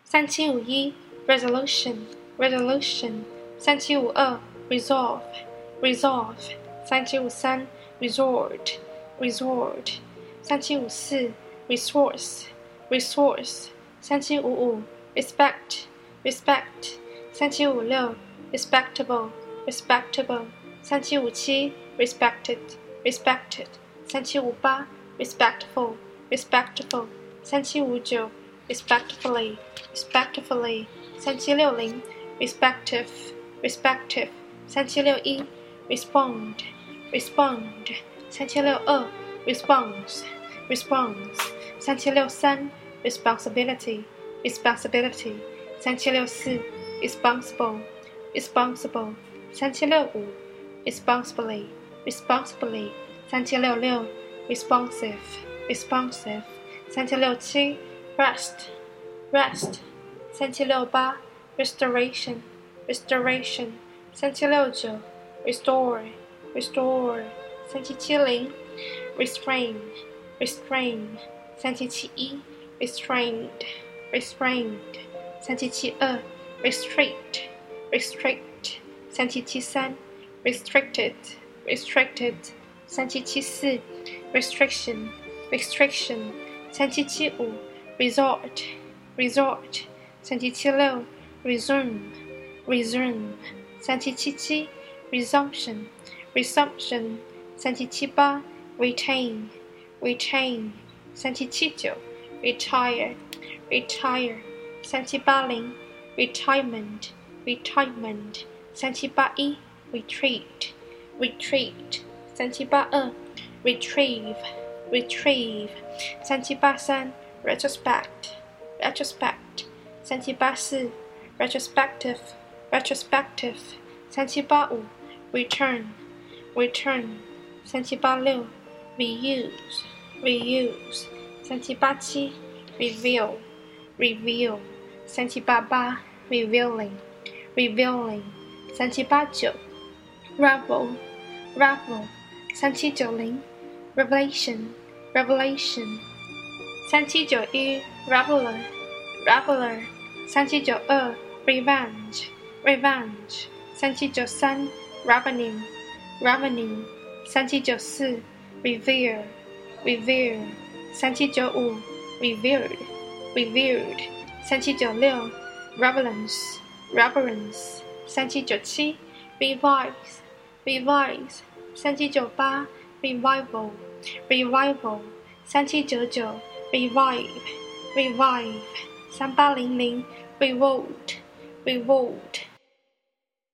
3751 resolution resolution 3752 resolve resolve 3753 resort resort 3754 resource resource 3755 respect respect 3756 respectable respectable 3757 respected respected 3758 respectful respectful 3759 respectfully respectfully 3760 respective respective 3761 respond respond 3762 response response 3763 responsibility responsibility 3764 responsible responsible 3765 responsibly responsibly 3766 responsive responsive 3767 rest rest 3768 restoration restoration 3769 restore restore 3770 restrain restrain 3771 restrained restrained 3772 restrict restrict 3773 restricted restricted 3774 restriction restriction 3775 resort resort 3776 resume resume 3777 resumption resumption 3778 retain retain 3779 retire retire 3780 retirement retirement 3781 retreat retreat 3782 retrieve retrieve 3783 retrospect retrospect 3784 retrospective retrospective 3785 return return 3786 reuse reuse 3787 reveal reveal 3788 revealing revealing 3789 ravel ravel 3790 revelation revelation 3791 reveler reveler 3792 revenge revenge 3793 revenue revenue 3794 revere revere 3795 revered revered 3796 reverence reverence 3797 revise revise 3798 revival revival 3799 revive revive 3800 revolt revolt